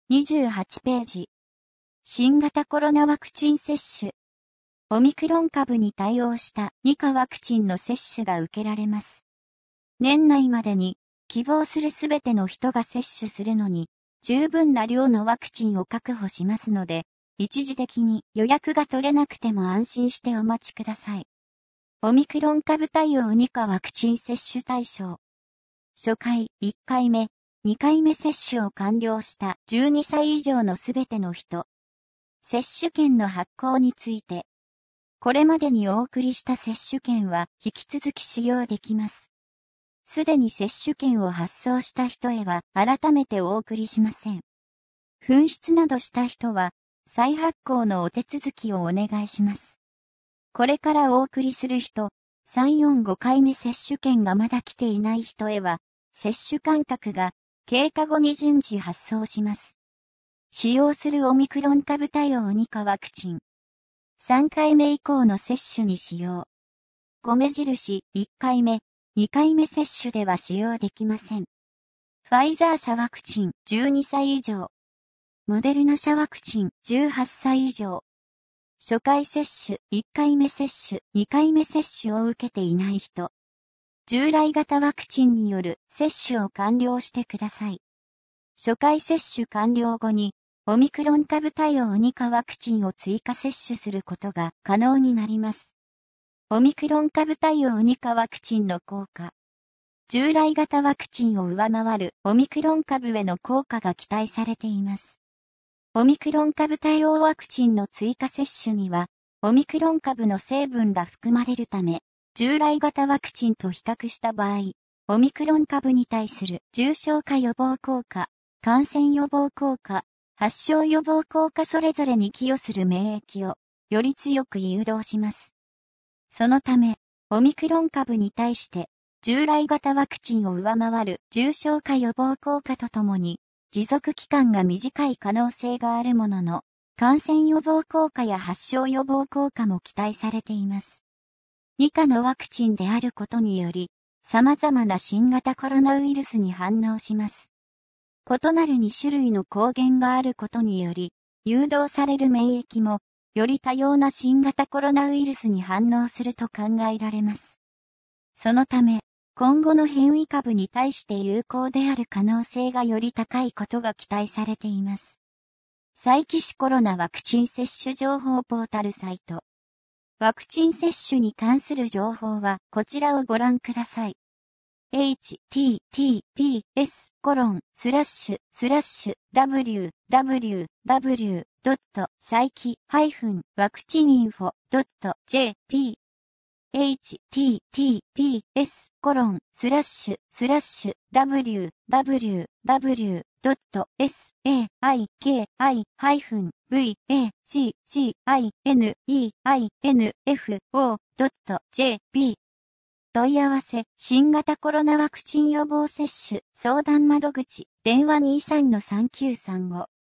28ページ。新型コロナワクチン接種。オミクロン株に対応した2価ワクチンの接種が受けられます。年内までに希望するすべての人が接種するのに十分な量のワクチンを確保しますので、一時的に予約が取れなくても安心してお待ちください。オミクロン株対応2価ワクチン接種対象。初回1回目、2回目接種を完了した12歳以上のすべての人。接種券の発行について。これまでにお送りした接種券は引き続き使用できます。すでに接種券を発送した人へは改めてお送りしません。紛失などした人は再発行のお手続きをお願いします。これからお送りする人、3、4、5回目接種券がまだ来ていない人へは、接種間隔が経過後に順次発送します。使用するオミクロン株対応2価ワクチン。3回目以降の接種に使用。米印1回目、2回目接種では使用できません。ファイザー社ワクチン12歳以上。モデルナ社ワクチン18歳以上。初回接種、1回目接種、2回目接種を受けていない人。従来型ワクチンによる接種を完了してください。初回接種完了後に、オミクロン株対応2価ワクチンを追加接種することが可能になります。オミクロン株対応2価ワクチンの効果。従来型ワクチンを上回るオミクロン株への効果が期待されています。オミクロン株対応ワクチンの追加接種には、オミクロン株の成分が含まれるため、従来型ワクチンと比較した場合、オミクロン株に対する重症化予防効果、感染予防効果、発症予防効果それぞれに寄与する免疫を、より強く誘導します。そのため、オミクロン株に対して、従来型ワクチンを上回る重症化予防効果とともに、持続期間が短い可能性があるものの、感染予防効果や発症予防効果も期待されています。2価のワクチンであることにより、様々な新型コロナウイルスに反応します。異なる2種類の抗原があることにより、誘導される免疫も、より多様な新型コロナウイルスに反応すると考えられます。そのため、今後の変異株に対して有効である可能性がより高いことが期待されています。佐伯市コロナワクチン接種情報ポータルサイト。ワクチン接種に関する情報はこちらをご覧ください。https://www.saiki-vaccininfo.jp https://www.saiki-vaccininfo.jp 問い合わせ、新型コロナワクチン予防接種相談窓口、電話 23-3935